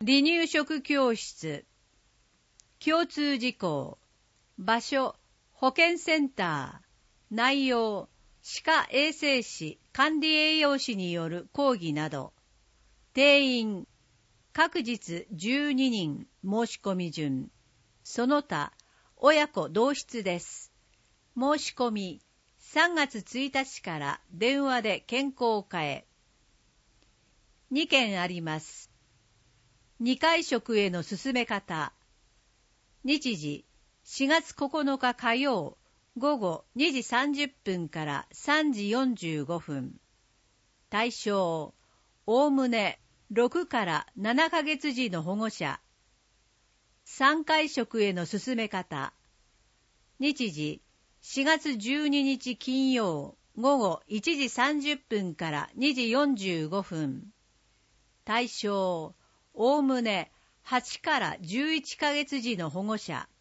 離乳食教室。共通事項。場所、保健センター。内容、歯科衛生士管理栄養士による講義など。定員、各日12人申し込み順。その他、親子同室です。申し込み、3月1日から電話で健康課へ。2件あります。2回食への進め方。日時、4月9日火曜、午後2時30分から3時45分。対象、おおむね6から7ヶ月児の保護者。3回食への進め方。日時、4月12日金曜、午後1時30分から2時45分。対象、おおむね8から11ヶ月児の保護者。